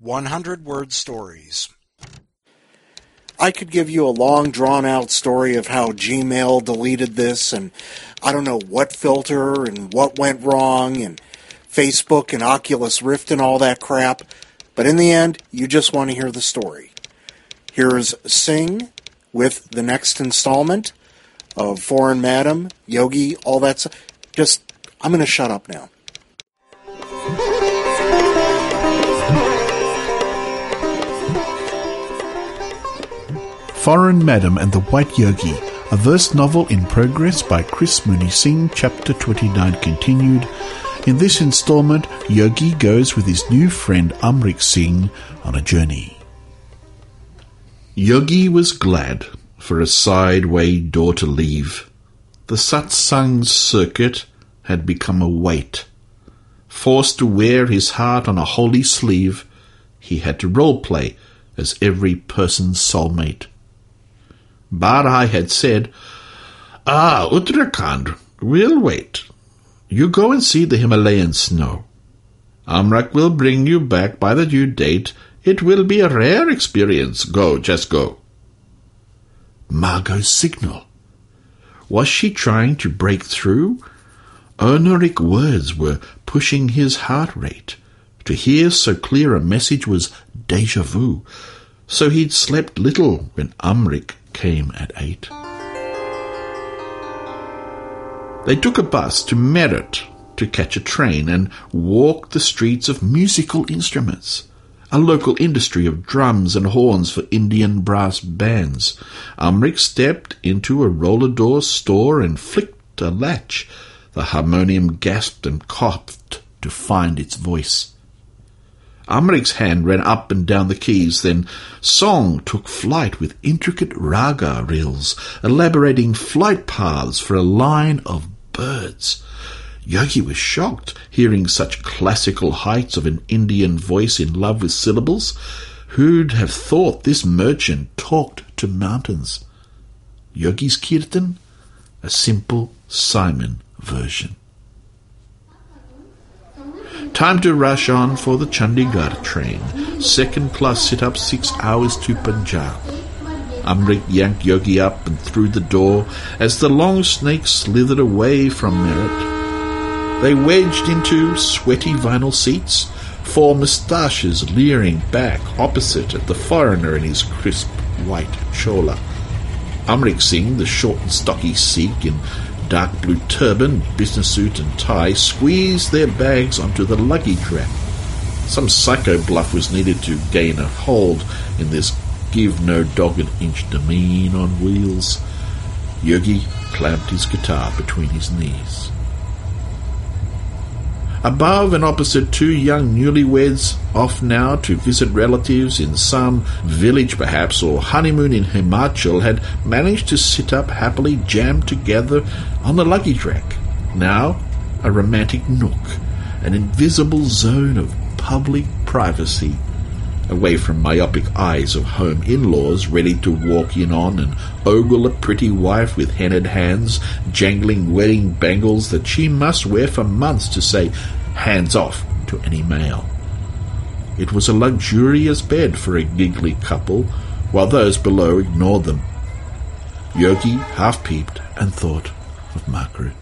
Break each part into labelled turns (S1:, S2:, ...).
S1: 100-word stories.
S2: I could give you a long, drawn-out story of how Gmail deleted this, and I don't know what filter and what went wrong, and Facebook and Oculus Rift and all that crap. But in the end, you just want to hear the story. Here's Sing with the next installment of Foreign Madam, Yogi, all that stuff. I'm going to shut up now.
S3: Foreign Madam and the White Yogi, a verse novel in progress by Chris Mooney Singh, Chapter 29 continued. In this installment, Yogi goes with his new friend Amrik Singh on a journey. Yogi was glad for a sideway door to leave. The satsang circuit had become a weight. Forced to wear his heart on a holy sleeve, he had to role-play as every person's soulmate. Barai had said, Uttarakhand, we'll wait. You go and see the Himalayan snow. Amrak will bring you back by the due date. It will be a rare experience. Go, just go. Margot's signal. Was she trying to break through? Oniric words were pushing his heart rate. To hear so clear a message was déjà vu. So he'd slept little when Amrik came at 8. They took a bus to Meerut to catch a train and walked the streets of musical instruments, a local industry of drums and horns for Indian brass bands. Amrik stepped into a roller door store and flicked a latch. The harmonium gasped and coughed to find its voice. Amrik's hand ran up and down the keys, then song took flight with intricate raga reels, elaborating flight paths for a line of birds. Yogi was shocked, hearing such classical heights of an Indian voice in love with syllables. Who'd have thought this merchant talked to mountains? Yogi's Kirtan, a simple Simon version. Time to rush on for the Chandigarh train. Second class sit-up 6 hours to Punjab. Amrik yanked Yogi up and through the door as the long snake slithered away from Meerut. They wedged into sweaty vinyl seats, 4 moustaches leering back opposite at the foreigner in his crisp white chola. Amrik Singh, the short and stocky Sikh in dark blue turban, business suit and tie, squeezed their bags onto the luggage rack. Some psycho bluff was needed to gain a hold in this give-no-dog-an-inch demean on wheels. Yogi clamped his guitar between his knees. Above and opposite, 2 young newlyweds, off now to visit relatives in some village perhaps, or honeymoon in Himachal, had managed to sit up happily jammed together on the luggage rack. Now a romantic nook, an invisible zone of public privacy, away from myopic eyes of home in-laws ready to walk in on and ogle a pretty wife with hennaed hands, jangling wedding bangles that she must wear for months to say hands off to any male. It was a luxurious bed for a giggly couple, while those below ignored them. Yogi half peeped and thought of Margaret.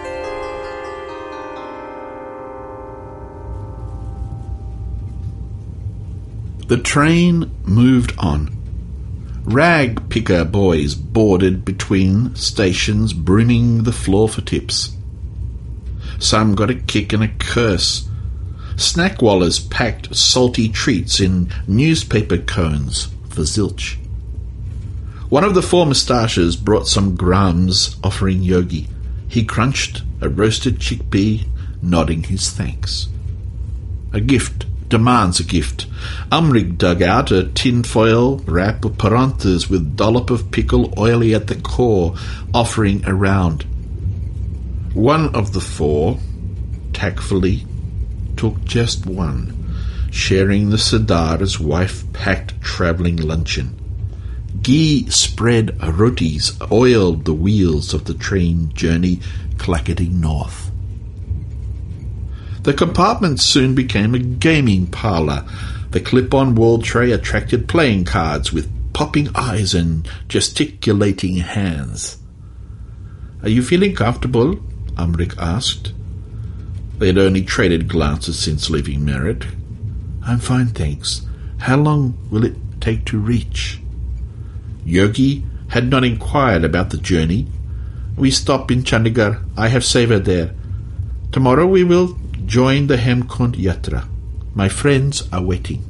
S3: The train moved on. Rag picker boys boarded between stations, brimming the floor for tips. Some got a kick and a curse. Snackwallers packed salty treats in newspaper cones for zilch. One of the 4 moustaches brought some grams, offering Yogi. He crunched a roasted chickpea, nodding his thanks. A gift demands a gift. Amrik dug out a tinfoil wrap of paranthas with dollop of pickle oily at the core, offering a round. One of the 4, tactfully, took just one, sharing the Sardar's wife-packed travelling luncheon. Ghee-spread rotis oiled the wheels of the train journey clacketing north. The compartment soon became a gaming parlour. The clip-on wall tray attracted playing cards with popping eyes and gesticulating hands. "Are you feeling comfortable?" Amrik asked. They had only traded glances since leaving Merit. "I'm fine, thanks. How long will it take to reach?" Yogi had not inquired about the journey. "We stop in Chandigarh. I have Seva there. Tomorrow we will join the Hemkund Yatra. My friends are waiting."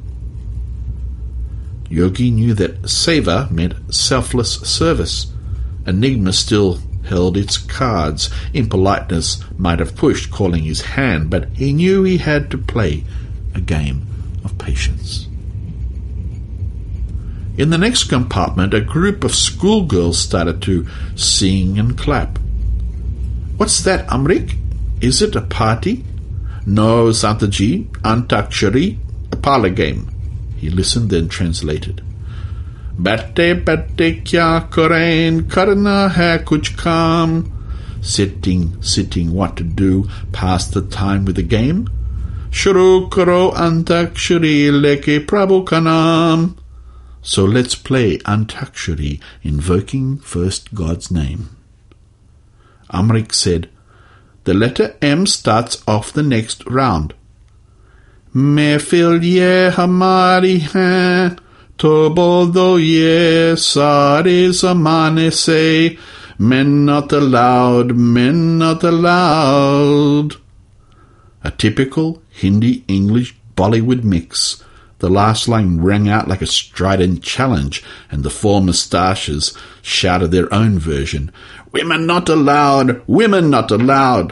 S3: Yogi knew that Seva meant selfless service. Enigma still held its cards. Impoliteness might have pushed, calling his hand, but he knew he had to play a game of patience. In the next compartment, a group of schoolgirls started to sing and clap. "What's that, Amrik? Is it a party?" "No, Santaji, Antakshari, a parlour game." He listened, then translated. "Batte batte kya karen, karna hai kuch kam." Sitting, what to do, pass the time with the game. "Shuru karo Antakshari leke Prabhu ka naam." So let's play Antakshari, invoking first God's name. Amrik said, "The letter M starts off the next round. Mehfil ye hamari hai, to boldo ye sare zamane se, men not allowed, men not allowed." A typical Hindi-English Bollywood mix. The last line rang out like a strident challenge, and the four moustaches shouted their own version. "Women not allowed! Women not allowed!"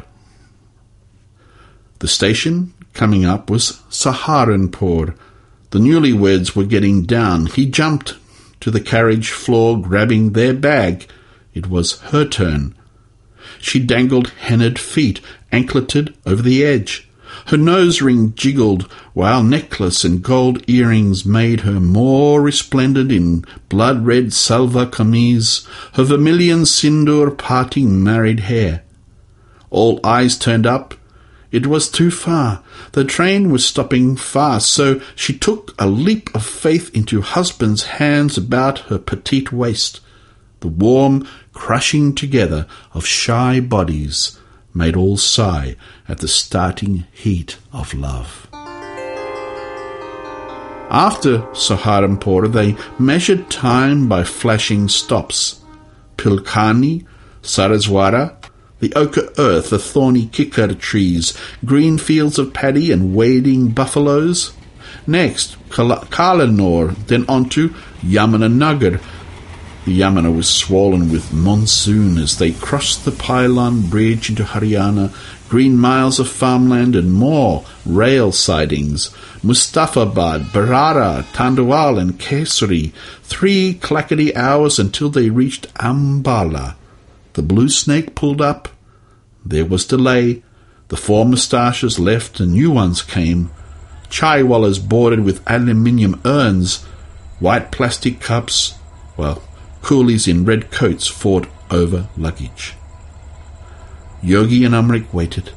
S3: The station coming up was Saharanpur. The newlyweds were getting down. He jumped to the carriage floor, grabbing their bag. It was her turn. She dangled hennaed feet, ankleted over the edge. Her nose ring jiggled, while necklace and gold earrings made her more resplendent in blood-red salva kameez, her vermilion sindoor parting married hair. All eyes turned up. It was too far. The train was stopping fast, so she took a leap of faith into husband's hands about her petite waist. The warm crushing together of shy bodies made all sigh at the starting heat of love. After Saharanpur, they measured time by flashing stops. Pilkhani, Saraswara, the ochre earth, the thorny kikar trees, green fields of paddy and wading buffaloes. Next, Kalanur, then on to Yamunanagar. The Yamuna was swollen with monsoon as they crossed the pylon bridge into Haryana, green miles of farmland and more rail sidings. Mustafabad, Barara, Tandawal and Kesari, 3 clackety hours until they reached Ambala. The blue snake pulled up. There was delay. The 4 moustaches left and new ones came. Chaiwalas bordered with aluminium urns, white plastic cups, while coolies in red coats fought over luggage. Yogi and Amrik waited.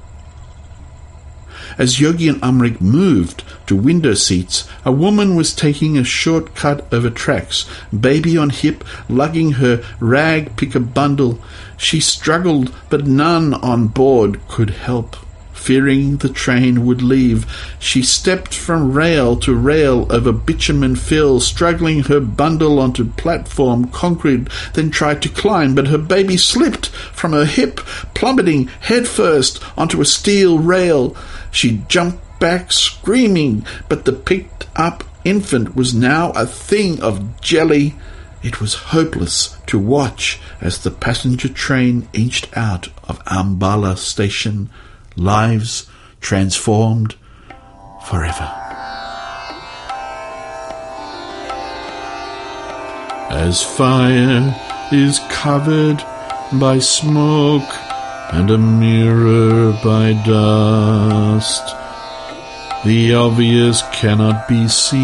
S3: As Yogi and Amrik moved to window seats, a woman was taking a short cut over tracks, baby on hip, lugging her rag picker bundle. She struggled, but none on board could help. Fearing the train would leave, she stepped from rail to rail over bitumen fill, struggling her bundle onto platform concrete, then tried to climb, but her baby slipped from her hip, plummeting headfirst onto a steel rail. She jumped back, screaming, but the picked-up infant was now a thing of jelly. It was hopeless to watch as the passenger train inched out of Ambala station, lives transformed forever. As fire is covered by smoke and a mirror by dust, the obvious cannot be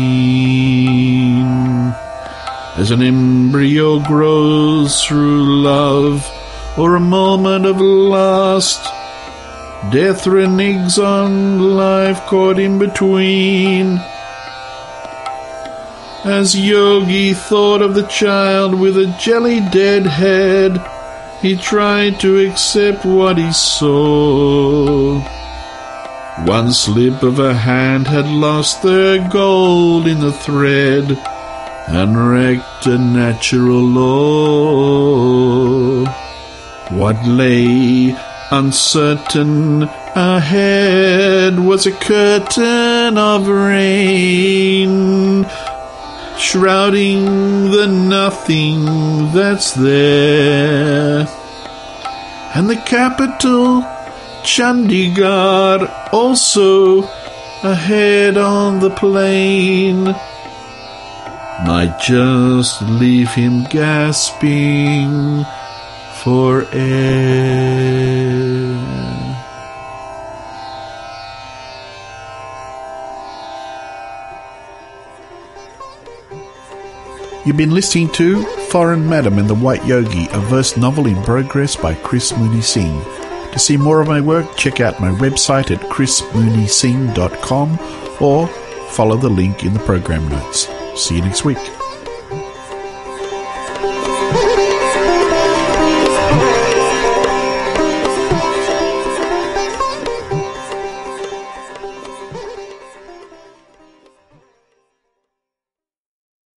S3: seen. As an embryo grows through love or a moment of lust, death reneges on life caught in between. As Yogi thought of the child with a jelly dead head, he tried to accept what he saw. One slip of a hand had lost the gold in the thread and wrecked a natural law. What lay uncertain ahead was a curtain of rain, shrouding the nothing that's there. And the capital, Chandigarh, also ahead on the plain, might just leave him gasping for air.
S4: You've been listening to Foreign Madam and the White Yogi, a verse novel in progress by Chris Mooney Singh. To see more of my work, check out my website at chrismooneysingh.com or follow the link in the program notes. See you next week.